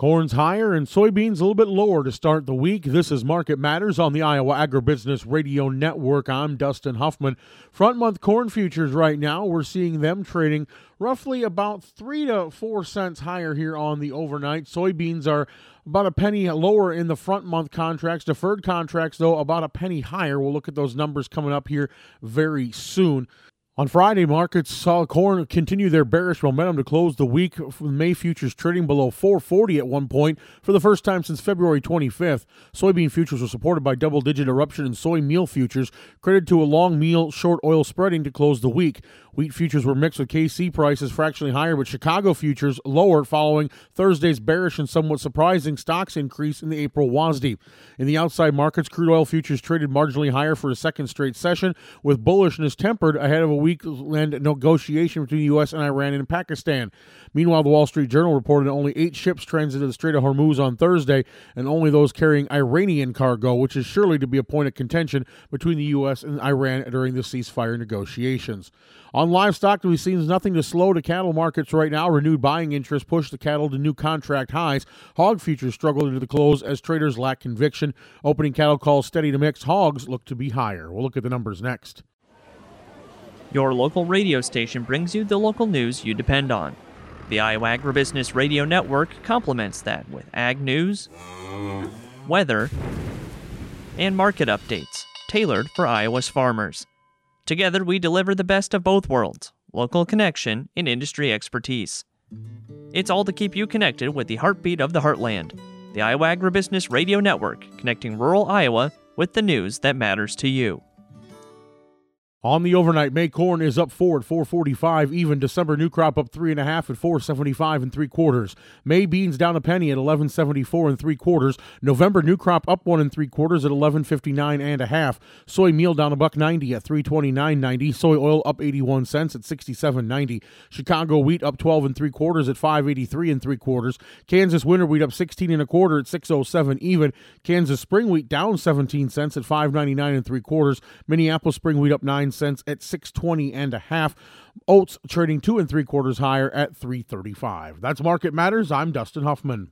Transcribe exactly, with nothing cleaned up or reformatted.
Corn's higher and soybeans a little bit lower to start the week. This is Market Matters on the Iowa Agribusiness Radio Network. I'm Dustin Huffman. Front month corn futures right now, we're seeing them trading roughly about three to four cents higher here on the overnight. Soybeans are about a penny lower in the front month contracts. Deferred contracts, though, about a penny higher. We'll look at those numbers coming up here very soon. On Friday, markets saw corn continue their bearish momentum to close the week, with May futures trading below four forty at one point for the first time since February twenty-fifth. Soybean futures were supported by double-digit eruption in soy meal futures, credited to a long meal short oil spreading to close the week. Wheat futures were mixed with K C prices fractionally higher, but Chicago futures lower following Thursday's bearish and somewhat surprising stocks increase in the April W A S D. In the outside markets, crude oil futures traded marginally higher for a second straight session, with bullishness tempered ahead of a weekend negotiation between the U S and Iran and Pakistan. Meanwhile, the Wall Street Journal reported only eight ships transited the Strait of Hormuz on Thursday, and only those carrying Iranian cargo, which is surely to be a point of contention between the U S and Iran during the ceasefire negotiations. On livestock, we've seen nothing to slow the cattle markets right now. Renewed buying interest pushed the cattle to new contract highs. Hog futures struggled into the close as traders lack conviction. Opening cattle calls steady to mixed. Hogs look to be higher. We'll look at the numbers next. Your local radio station brings you the local news you depend on. The Iowa Agribusiness Radio Network complements that with ag news, weather, and market updates tailored for Iowa's farmers. Together, we deliver the best of both worlds, local connection and industry expertise. It's all to keep you connected with the heartbeat of the heartland. The Iowa Agribusiness Radio Network, connecting rural Iowa with the news that matters to you. On the overnight, May corn is up four at four forty-five. Even December new crop up three and a half at four seventy-five and three quarters. May beans down a penny at eleven seventy-four and three quarters. November new crop up one and three quarters at eleven fifty-nine and a half. Soy meal down a buck ninety at three twenty-nine ninety. Soy oil up eighty-one cents at sixty-seven ninety. Chicago wheat up twelve and three quarters at five eighty-three and three quarters. Kansas winter wheat up sixteen and a quarter at six oh seven even. Kansas spring wheat down seventeen cents at five ninety-nine and three quarters. Minneapolis spring wheat up nine cents at six twenty and a half. Oats trading two and three quarters higher at three thirty-five. That's Market Matters. I'm Dustin Huffman.